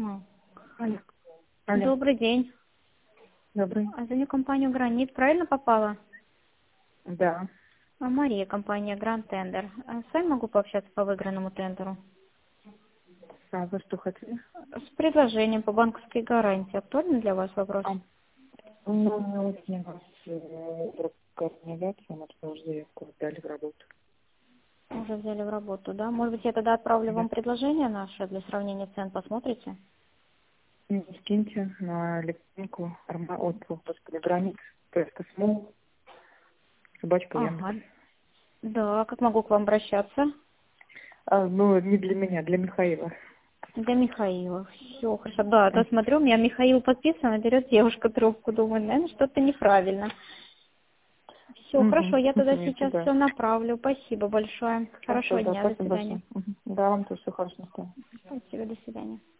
А. Алло. Алло. Добрый день. Добрый. Звоню компанию «Гранит». Правильно попала? Да. Мария, компания «Гранд Тендер». С вами могу пообщаться по выигранному тендеру? А вы что хотели? С предложением по банковской гарантии. Актуальный для вас вопрос? А, ну, вот мне вас организация, мы туда уже заявку отдали в работу. Уже взяли в работу, да? Может быть, я тогда отправлю Да. вам предложение наше для сравнения цен. Посмотрите? Скиньте на электронку господи, границ, СМО, собачка Яндекс. Ага. Да, как могу к вам обращаться? Ну, не для меня, для Михаила. Для Михаила. Все, хорошо. Да, то смотрю, у меня Михаил подписан, а берет девушка трубку. Думаю, наверное, что-то неправильно. Все, хорошо, Угу. я тогда Нет, сейчас да. все направлю. Спасибо большое. Хорошо, Хорошего да, дня, до спасибо свидания. большое. Да, вам тоже все хорошо. Спасибо, до свидания.